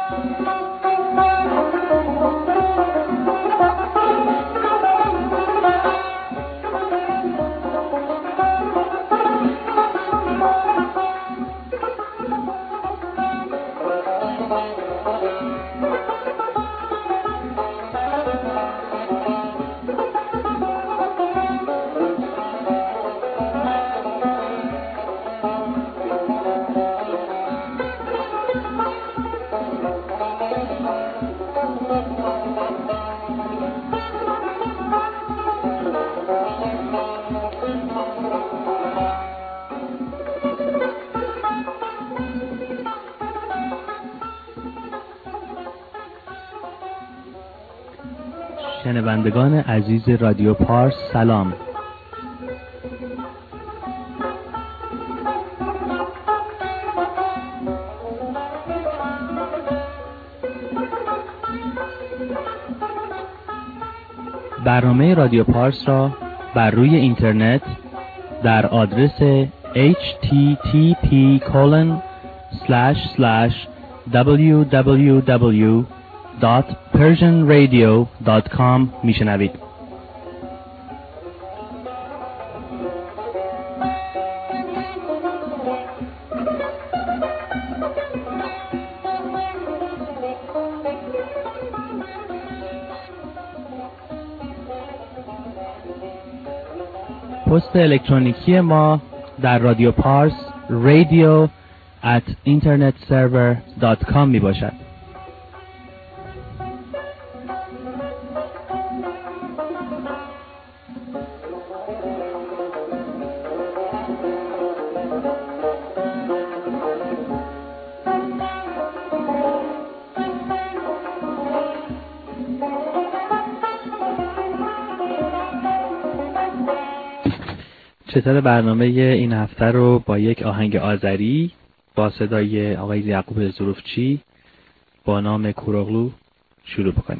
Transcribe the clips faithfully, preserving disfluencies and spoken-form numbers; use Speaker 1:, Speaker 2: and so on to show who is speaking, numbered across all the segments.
Speaker 1: شنوندگان عزیز رادیو پارس سلام. برنامه رادیو پارس را بر روی اینترنت در آدرس اچ تی تی پی کلن اسلش اسلش دبلیو دبلیو دبلیو دات پرژن رادیو دات کام میشنوید. پست الکترونیکی ما در رادیو پارس رادیو ات اینترنت سرور دات کام می باشد. چطور برنامه این هفته رو با یک آهنگ آذری با صدای آقای یعقوب ظروفچی با نام کوروغلو شروع بکنیم.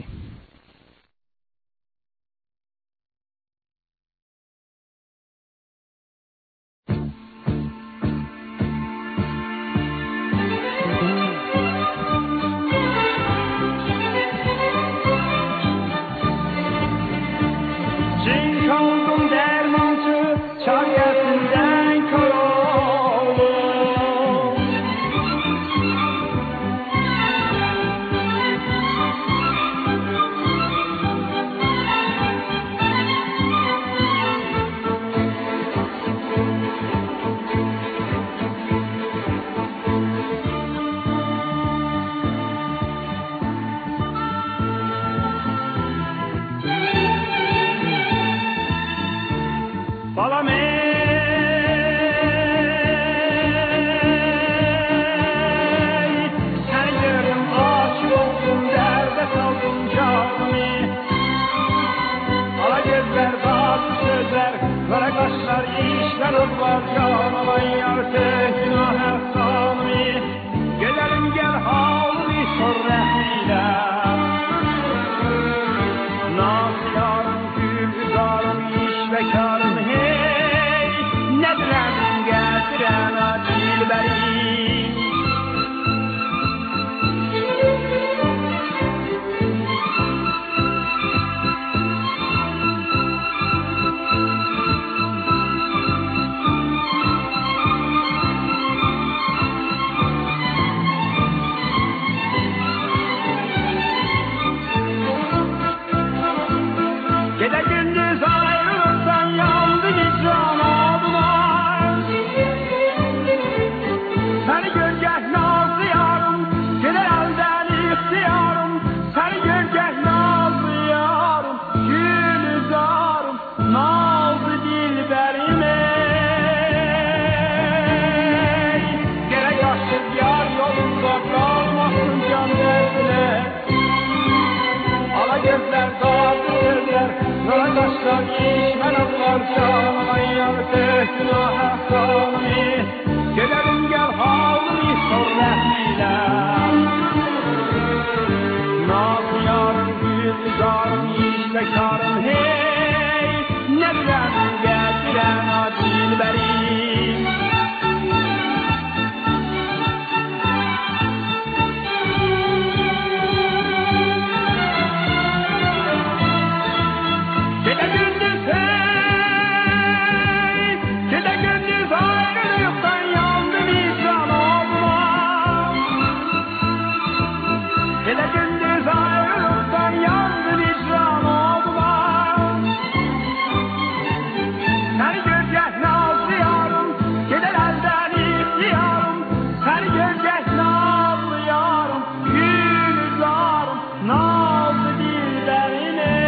Speaker 2: Her gece nazlıyorum, gülüzarım, nazlı dillerine.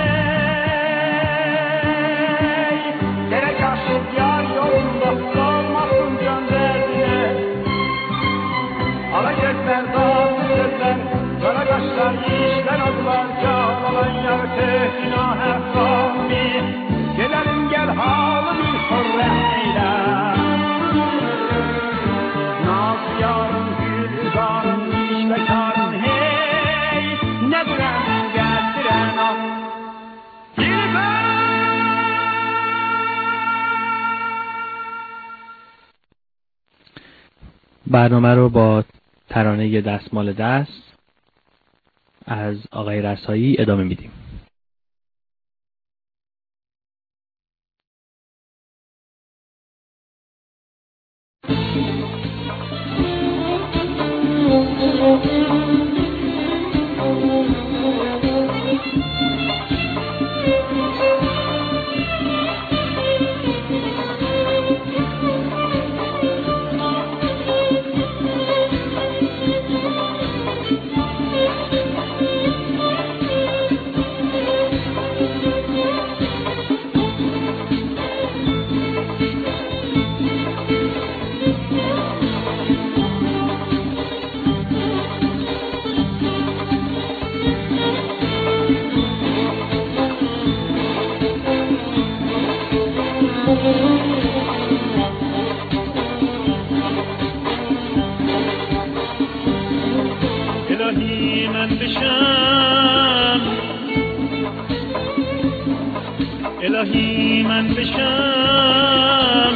Speaker 2: Gerek aşık yar yolunda kalmasın can derdine. Ala gözler, dağlı gözler, kara kaşlar, işler adılar, çağlanan yar tehdina her sami. Gelelim gel halı bir hürreyle. Nazlı yarın, gülüzarın, işte karın hey. Ne duran geldiren ah.
Speaker 1: برنامه رو با ترانه دستمال دست از آقای رسایی ادامه میدیم.
Speaker 3: الهی من بشم، الهی من بشم،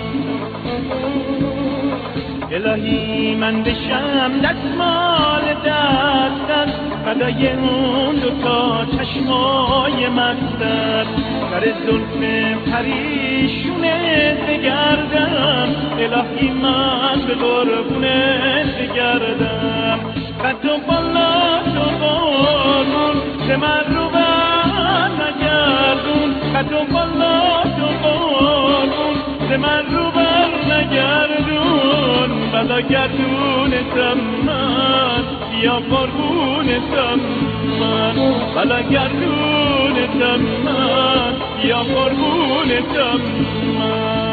Speaker 3: الهی من بشم دستمال دستت، فدای اون دوتا چشمای مستت، در زلف پریشونه بگردم، الهی من به قربونه بگردم. قد و بالا تو قربون به من رو بر نگردون، قد و بالا تو قربون به من رو بر نگردون. بلا گردونتم من بیا قربونتم من، بلا گردونتم من بیا قربونتم من.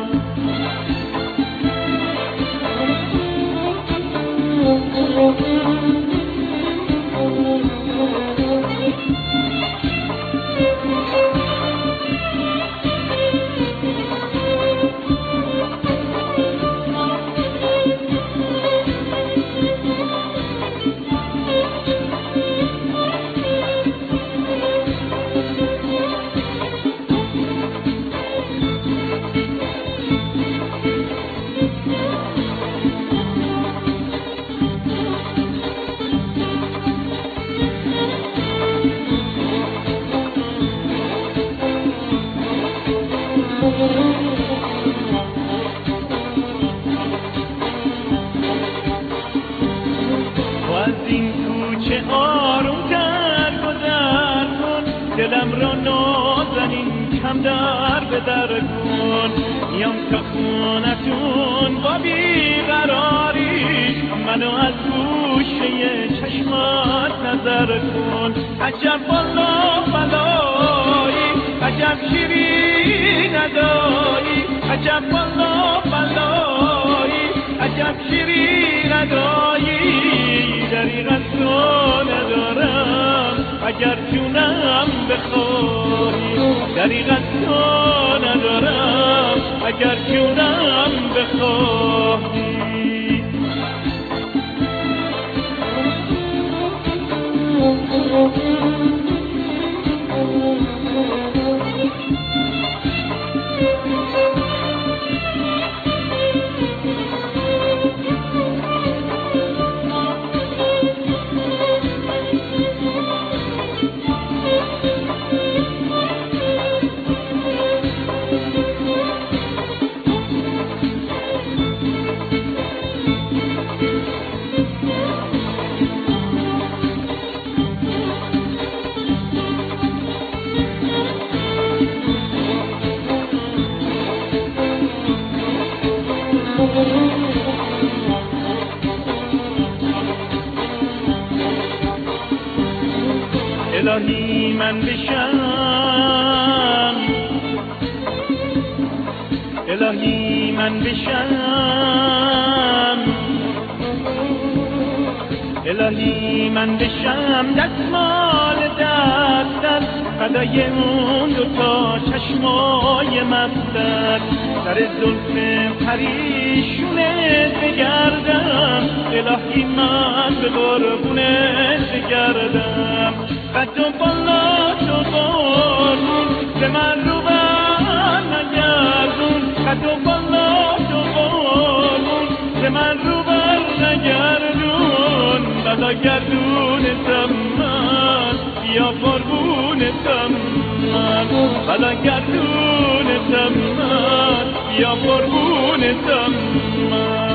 Speaker 3: دلم را نازنین کم در به در کن، میام تا خونتون با بیقراری، منو از گوشه چشمات نظر کن. عجب والا بلایی، عجب شیرین ندایی، عجب والا بلایی، عجب شیرین ندایی. دریغ از تو ندارم اگر جونم بخوایی، دریغ از تو ندارم اگر جونم بخوایی. الهی من بشم، الهی من بشم، الهی من بشم دستمال دستت، فدای اون دوتا چشمای مستت، در زلف پریشونت بگردم، الهی من به قربونت بگردم. قد و بالا تو قربون به من رو بر نگردون، قد و بالا تو قربون به من رو بر نگردون، بلا گردونتم من بیا قربونتم من، بلا گردونتم من بیا قربونتم من.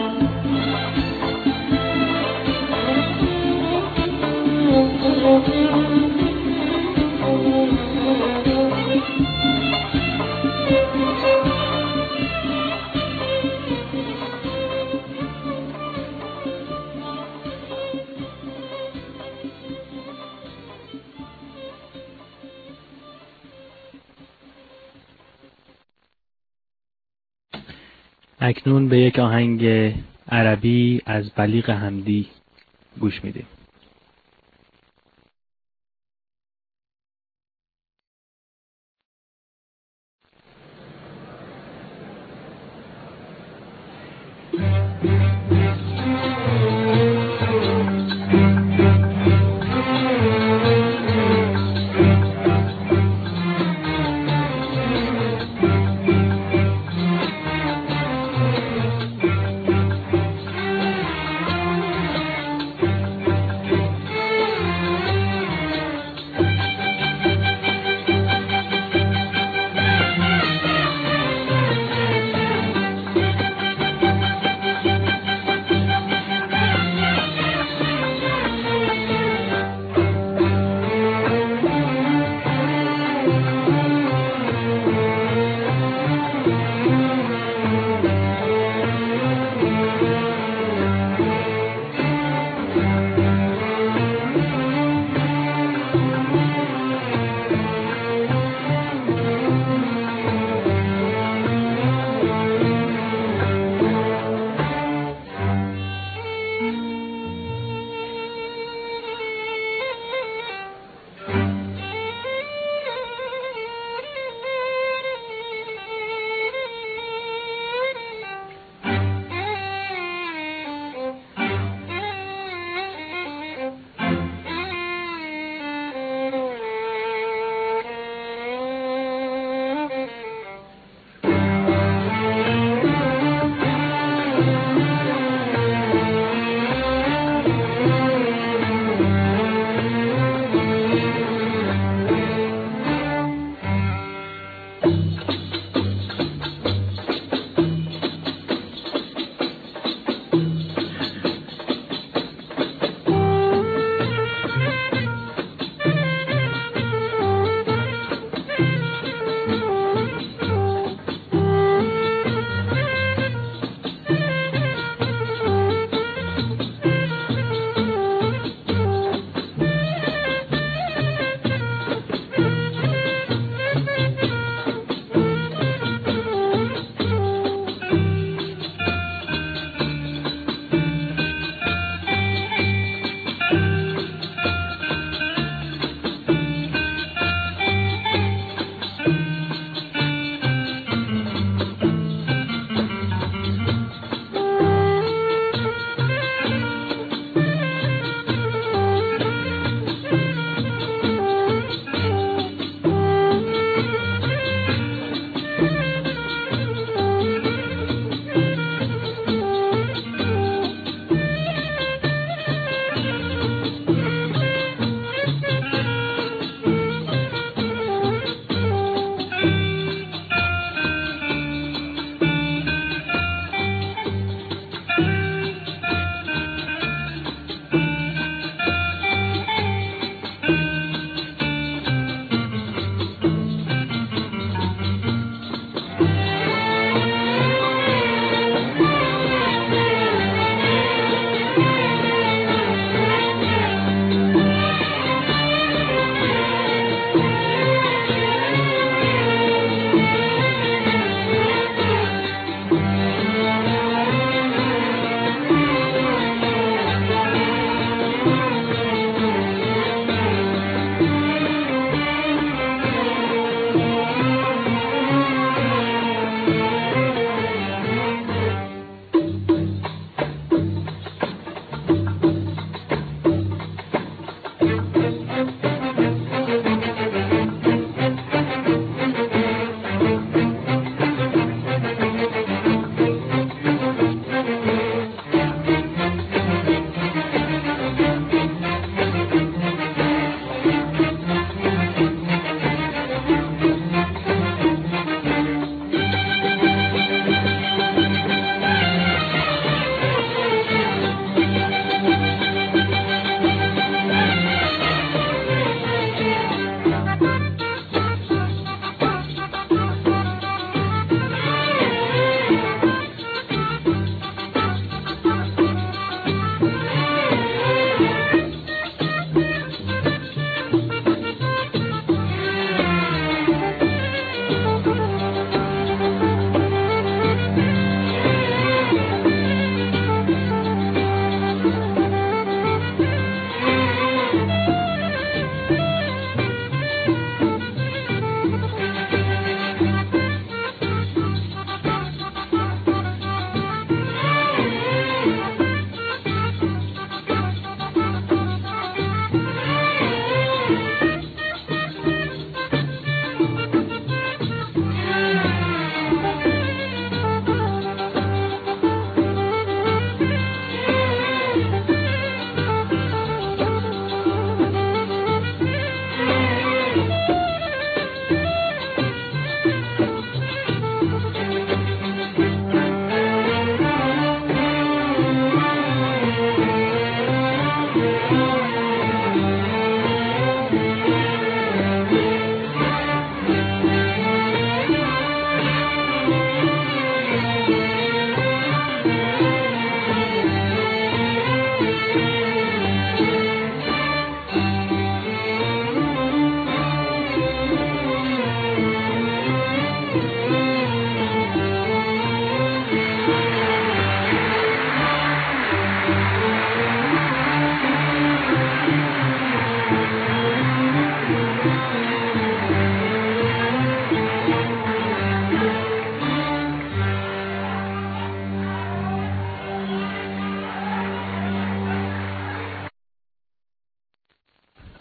Speaker 1: اکنون به یک آهنگ عربی از بلیغ حمدی گوش میدیم.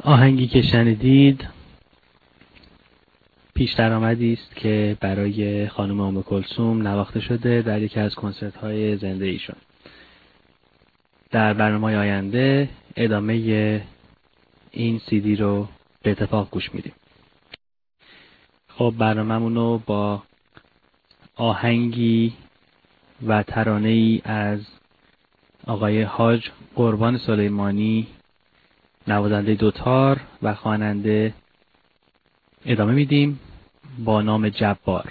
Speaker 1: آهنگی که شنیدید پیش درآمدی است که برای خانم ام کلثوم نواخته شده در یکی از کنسرت‌های زنده ایشون. در برنامه‌های آینده ادامه این سی دی رو به اتفاق گوش میدیم. خب برنامه‌مون رو با آهنگی و ترانه‌ای از آقای حاج قربان سلیمانی، نوازنده دوتار و خواننده، ادامه میدیم با نام جبار.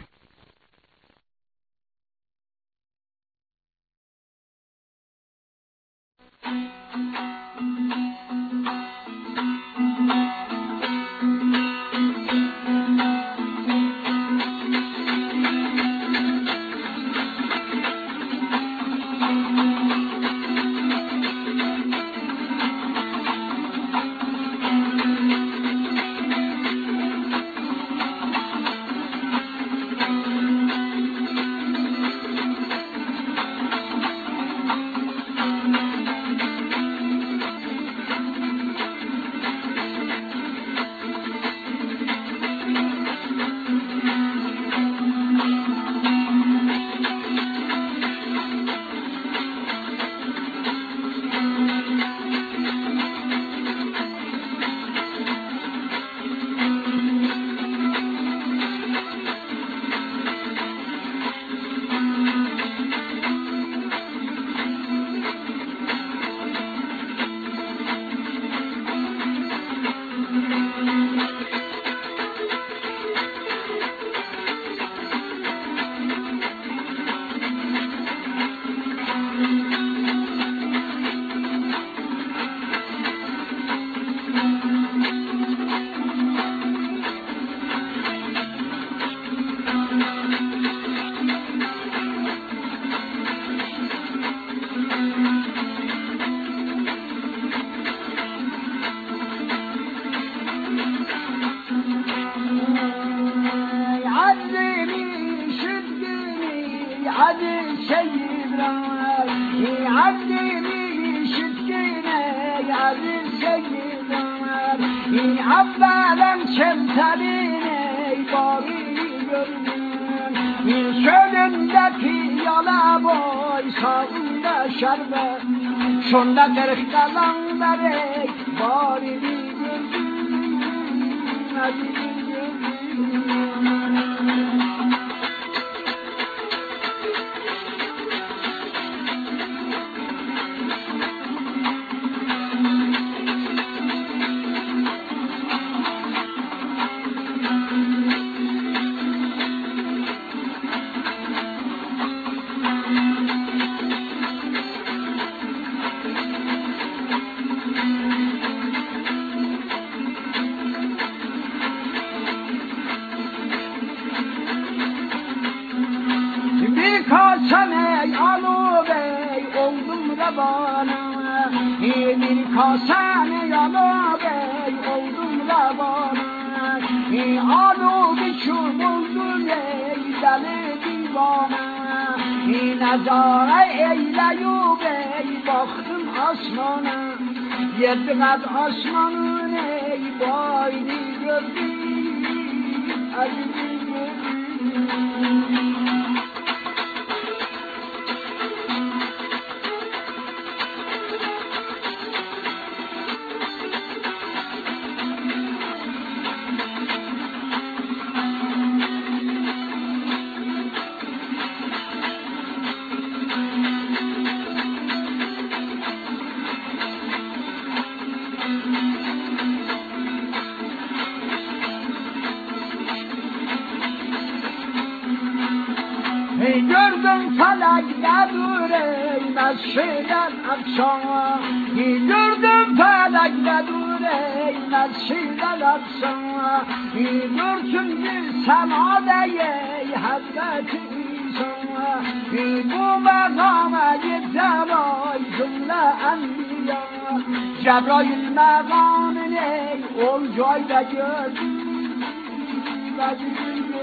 Speaker 2: Şunda kırık kalanları bari bir gözüm, hadi bir gözüm. Yedinat asmanın ey boynu gördüm, acını gördüm. Gördüm felakta dureyim şeyden akşama. Gördüm felakta dureyim şeyden akşama. Görsün semadeye hazreti İsa'ma. Bu makama yeter ay cümle enbiya. Cebrail makamını ol joyda gördüm, gördüm.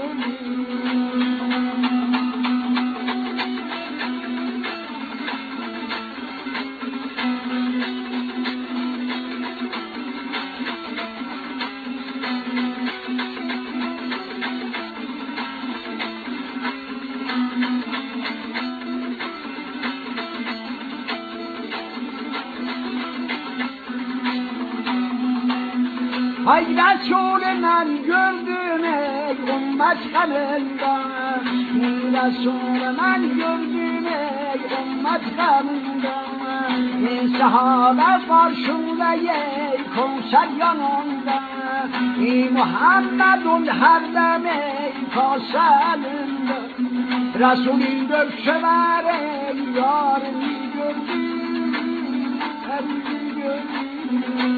Speaker 2: Ay Resulü'nden gördüm ey ümmet kanından, Resulü'nden gördüm ey ümmet kanından. Sahabe karşımda ey konser yanında, Muhammed'un her dem ey kaselinde. Resulü göksever ey yarını gördüm, elini gördüm.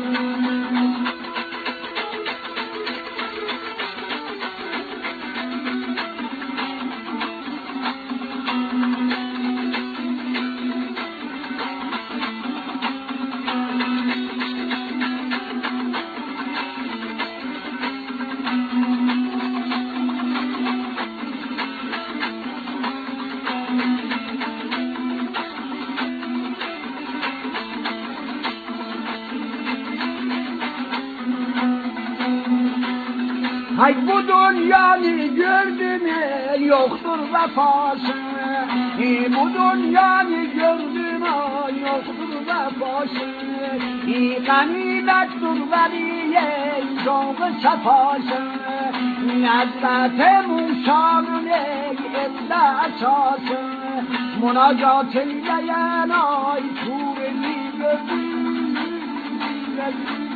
Speaker 2: Hay bu dünyanı gördüm el yoktur vefası, bu dünyanı gördüm el yoktur vefası. Ganimettir veliye canı sefası, Hazreti Musa'nın ey evde esası. Münacat eyleyen ay Tuğrul'u gördüm, gördüm.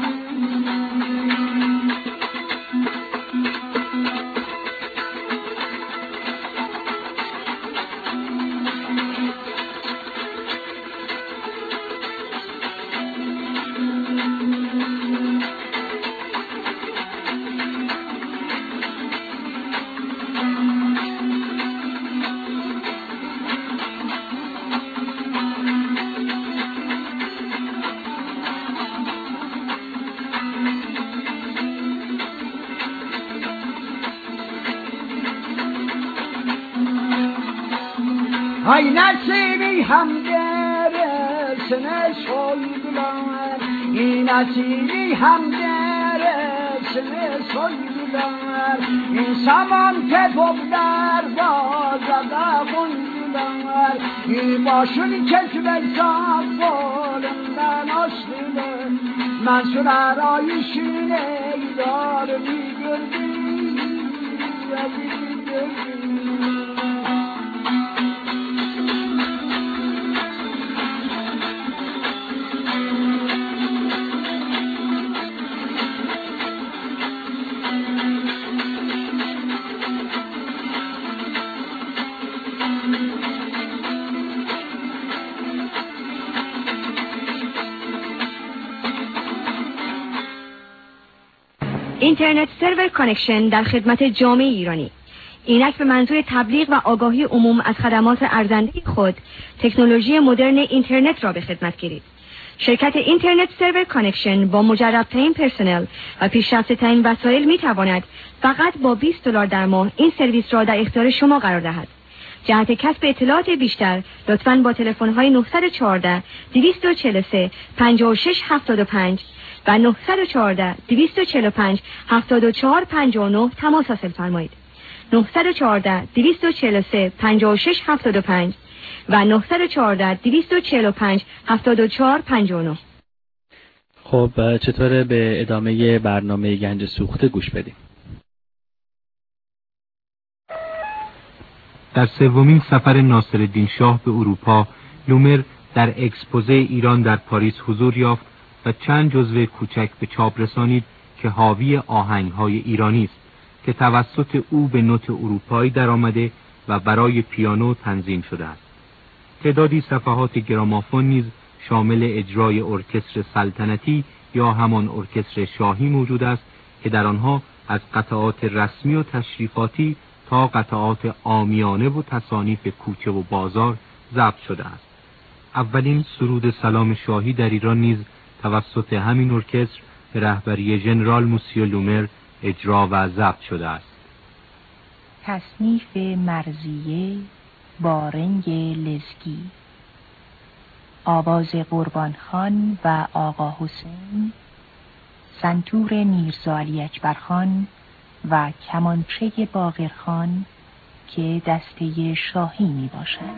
Speaker 2: Ay nasibi hem deresine soydular, nasibi hem deresine soydular. Saman tepoplar bazada koydular, başını kesmek sağ kolundan açtılar. Mansur arayışın eydarını gördüm, yazını gördüm.
Speaker 4: اینترنت سرور کانکشن در خدمت جامعه ایرانی. اینک به منظور تبلیغ و آگاهی عموم از خدمات ارزنده خود تکنولوژی مدرن اینترنت را به خدمت گیرید. شرکت اینترنت سرور کانکشن با مجرب‌ترین پرسنل و پیشرفته‌ترین وسایل می‌تواند فقط با بیست دلار در ماه این سرویس را در اختیار شما قرار دهد. جهت کسب اطلاعات بیشتر لطفاً با تلفن‌های نه یک چهار دویست و چهل و سه پنجاه و شش هفتاد و پنج و نه یک چهار دویست و چهل و پنج هفتاد و چهار پنجاه و نه تماس حاصل فرمایید. نه یک چهار دویست و چهل و سه پنجاه و شش هفتاد و پنج و نه یک چهار دویست و چهل و پنج هفتاد و چهار پنجاه و نه.
Speaker 1: خب چطوره به ادامه برنامه گنج سوخته گوش بدیم؟
Speaker 5: در سومین سفر ناصرالدین شاه به اروپا، لومر در اکسپوزه ایران در پاریس حضور یافت و چند جزوه کوچک به چاپ رسانید که حاوی آهنگ‌های ایرانی است که توسط او به نوت اروپایی درآمده و برای پیانو تنظیم شده است. تعدادی صفحات گرامافون نیز شامل اجرای ارکستر سلطنتی یا همان ارکستر شاهی موجود است که در آنها از قطعات رسمی و تشریفاتی تا قطعات عامیانه و تصانیف کوچه و بازار ضبط شده است. اولین سرود سلام شاهی در ایران نیز توسط همین ارکستر به رهبری ژنرال موسیو لومر اجرا و ضبط شده است.
Speaker 6: تصنیف مرضیه با رنگ لزگی، آواز قربان خان و آقا حسین، سنتور میرزا علی اکبر خان و کمانچه باقر خان که دسته شاهی می باشند.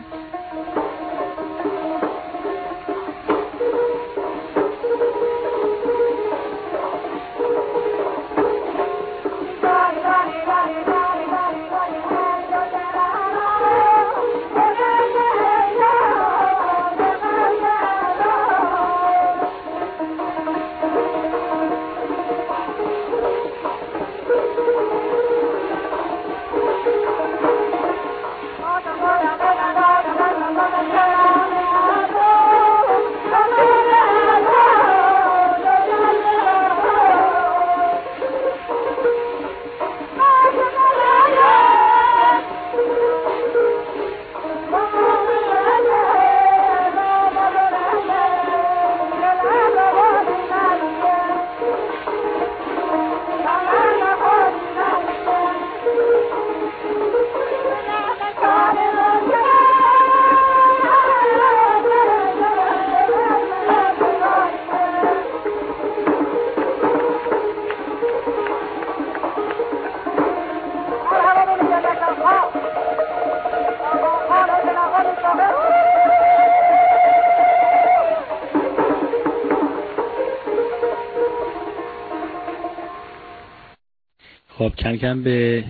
Speaker 1: خب کم کم به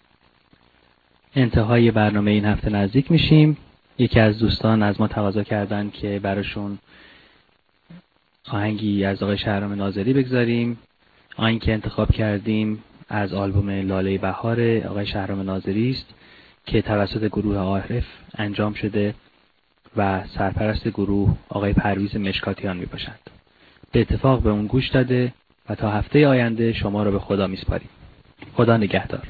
Speaker 1: انتهای برنامه این هفته نزدیک میشیم. یکی از دوستان از ما تقاضا کردن که براشون آهنگی از آقای شهرام ناظری بگذاریم. آهنگی که انتخاب کردیم از آلبوم لاله بهار آقای شهرام ناظری است که توسط گروه عارف انجام شده و سرپرست گروه آقای پرویز مشکاتیان می باشند. به اتفاق به اون گوش داده و تا هفته آینده شما رو به خدا میسپاریم. خدا نگهدار.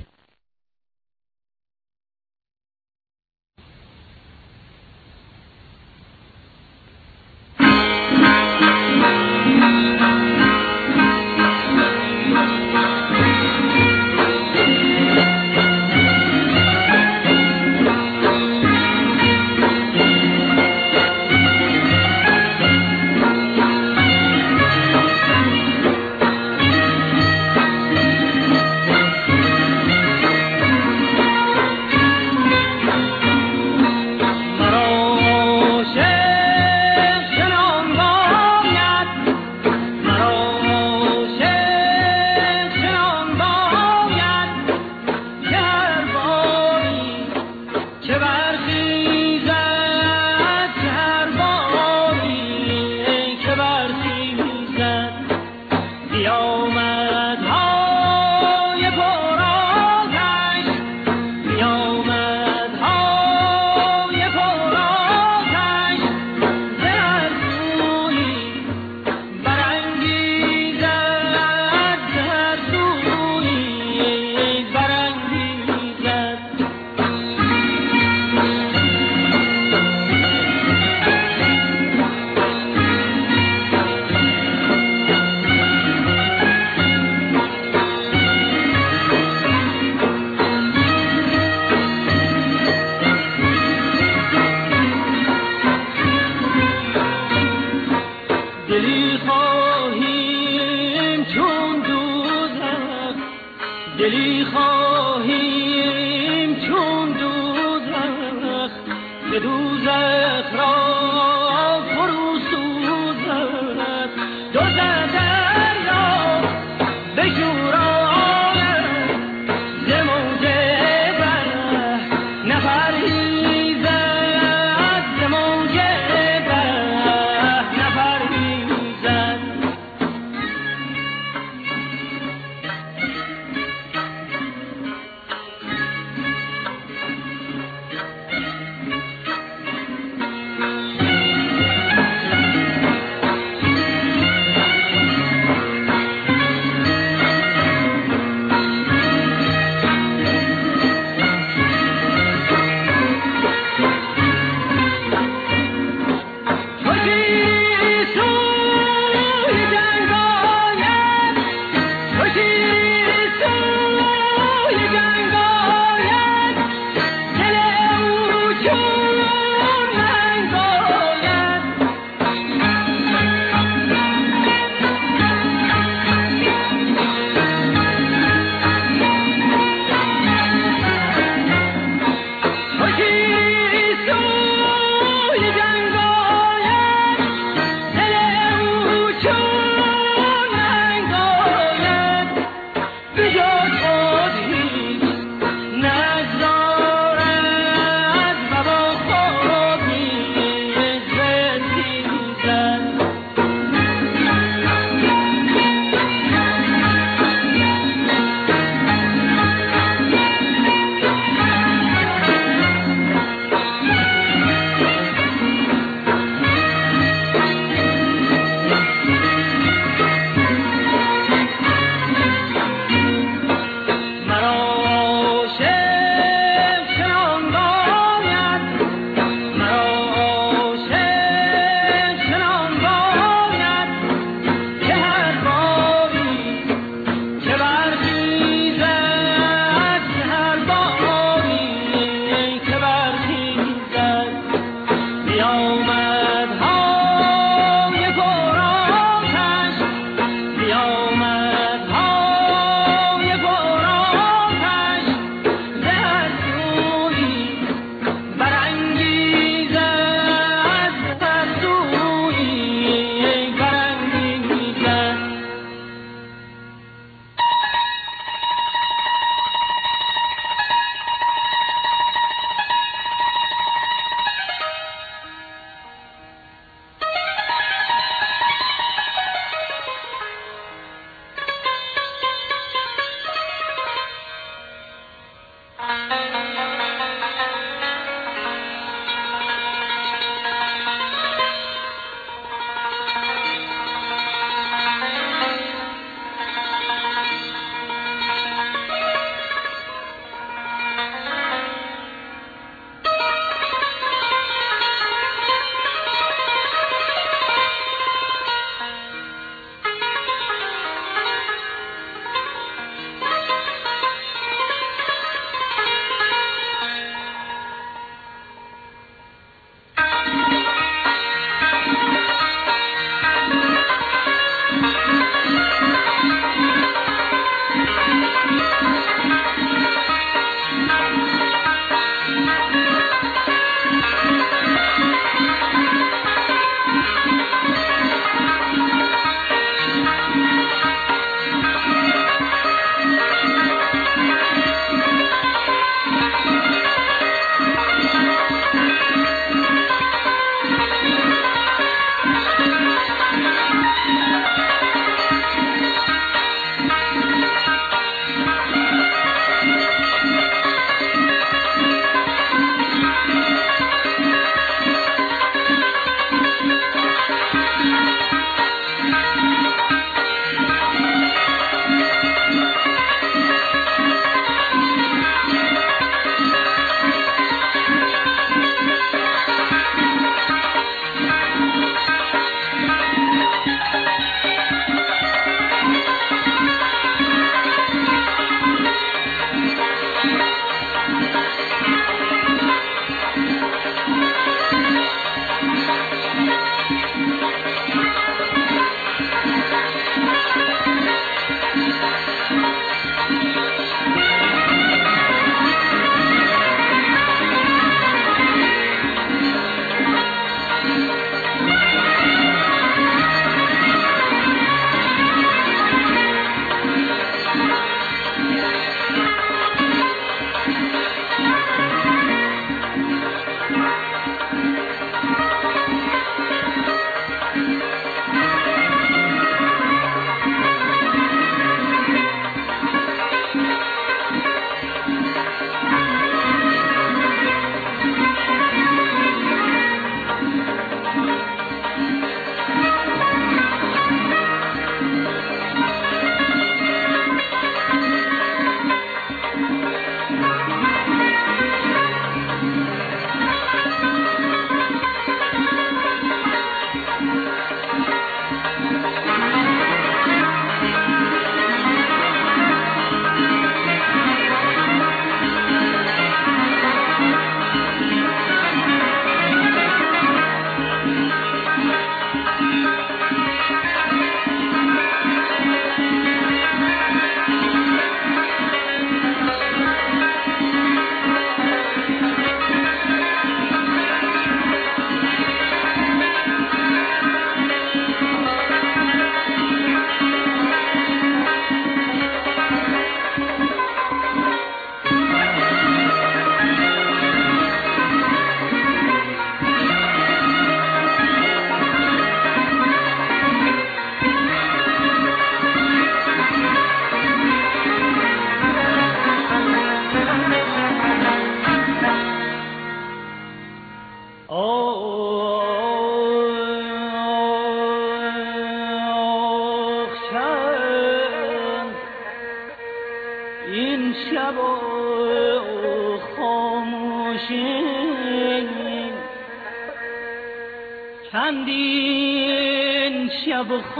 Speaker 3: چندین شب و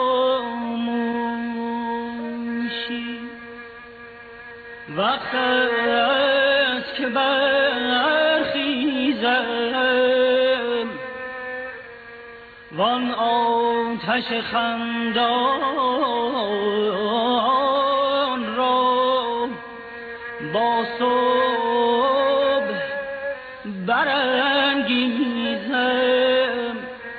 Speaker 3: خاموشی وقت است که برخیزم وان آتش خندان را با صبح برانگیزم.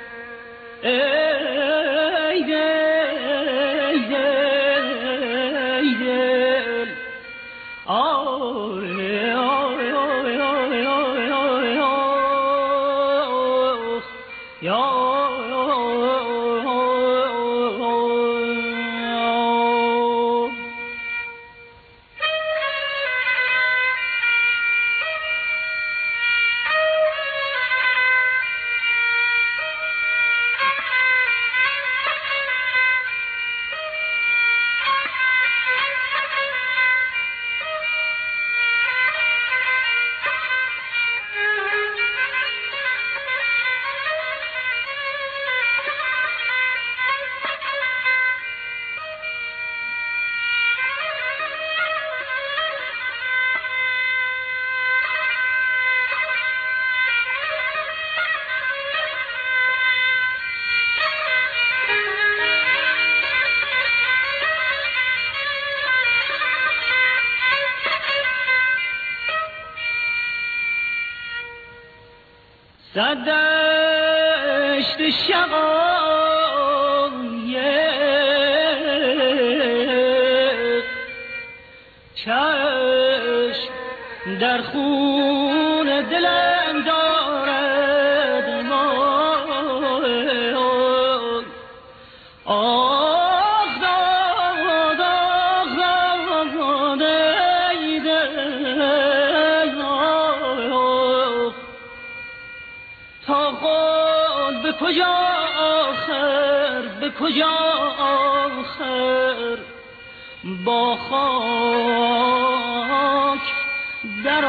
Speaker 3: ای دل ای دل ای دل آی آی آی آی آی آی یا دشت شقایق چشم در خون دلم دارد آخ داد آخ داد ای دل تا خود به کجا آخر به کجا آخر با خاک در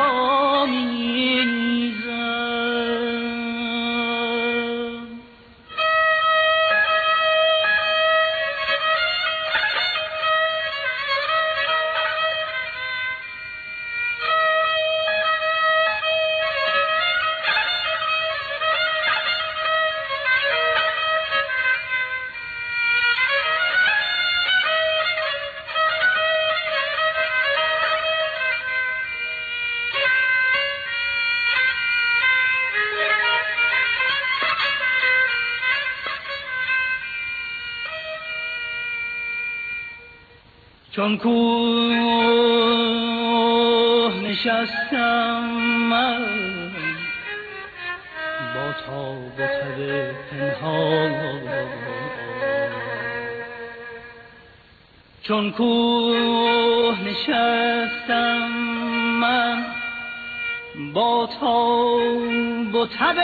Speaker 3: آمیزم. چون کوه نشستم من با تاب و تب پنهان چون کوه نشستم من با تاب و تب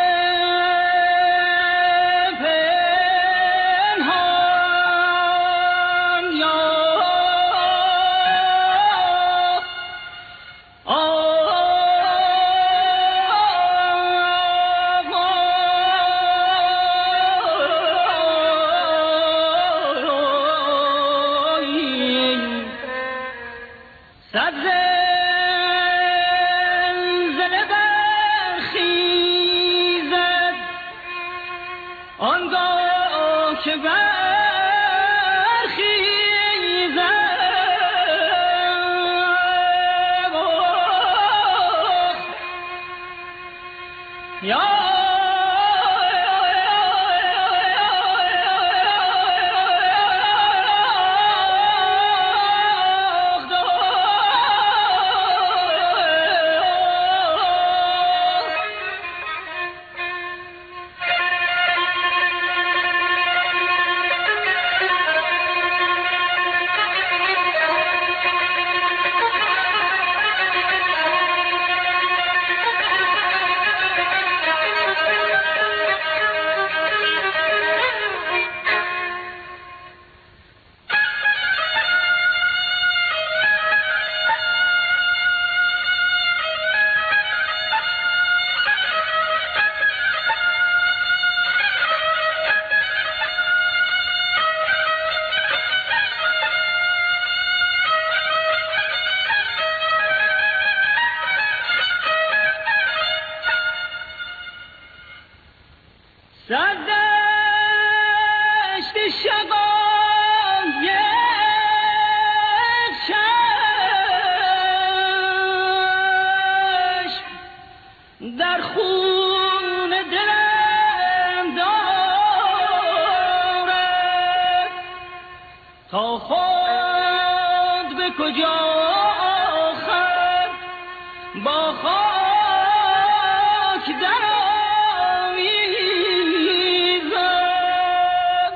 Speaker 3: آنگاه که برخیزم یا تا خود به کجا آخر با خاک در آمیزم.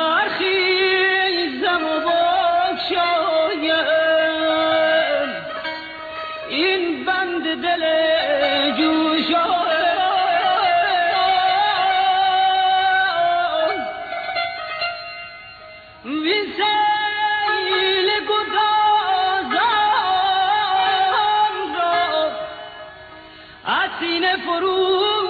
Speaker 3: برخیزم و بگشایم دل جوشان وین سیل گدازان را از سینه فرو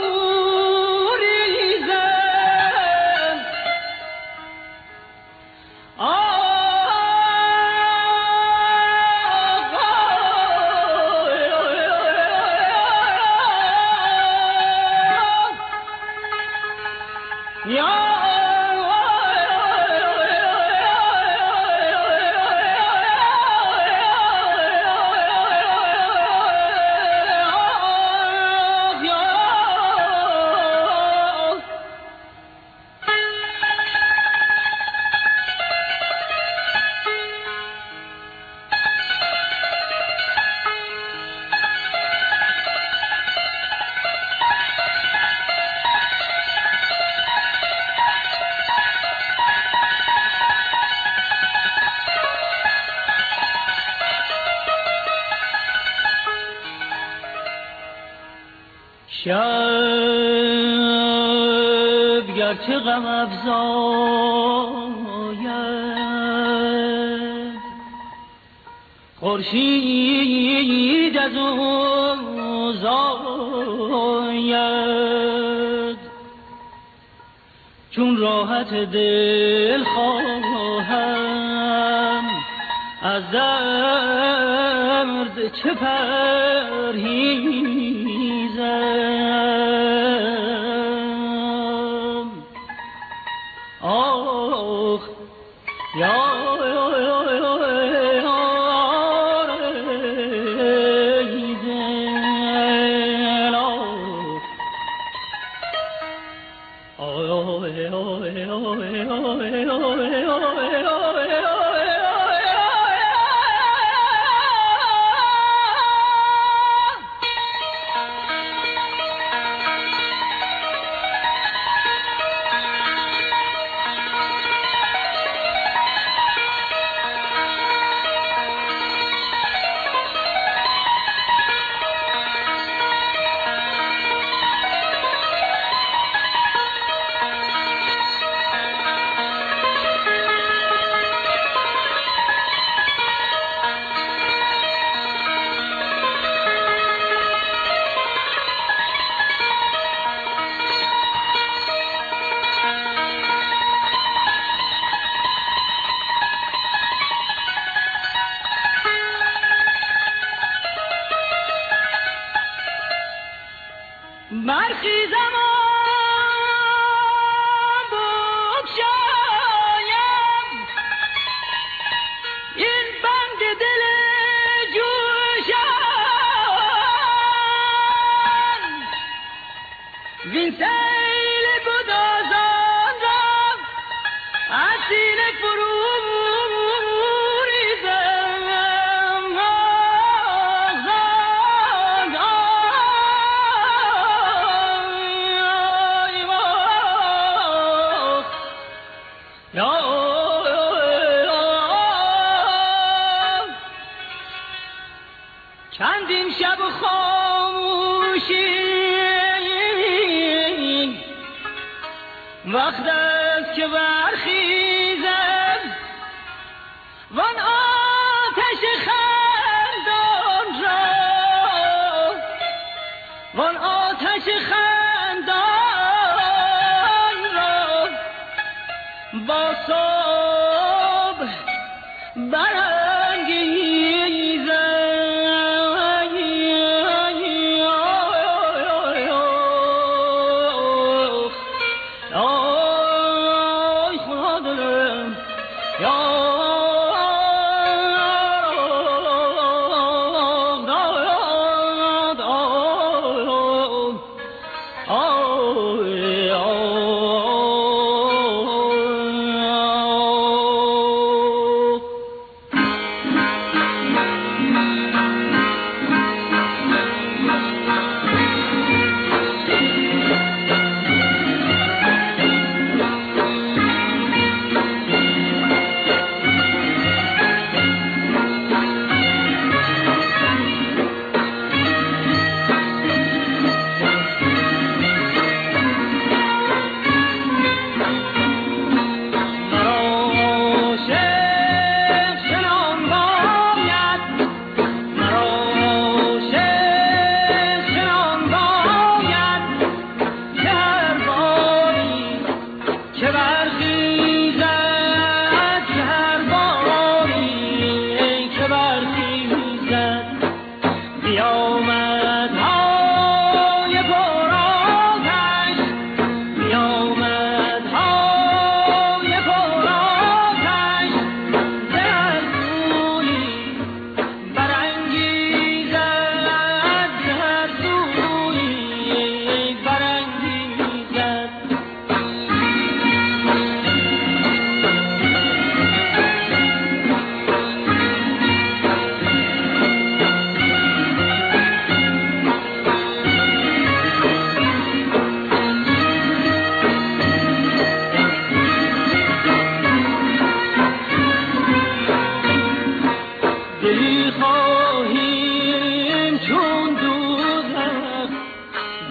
Speaker 3: شب گرچه غم افزاید خورشید از او زاید چون راحت دل خواهم از درد چه پرهیزم آخ یا برخیزم و بگشایم این بند دل جوشان وین سیل گدازان را از سینه فرو چندین شب خاموشی وقت است که برخیزم وان آتش خندان را وان آتش خندان را با صبح برانگیزم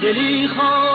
Speaker 3: دلی خواه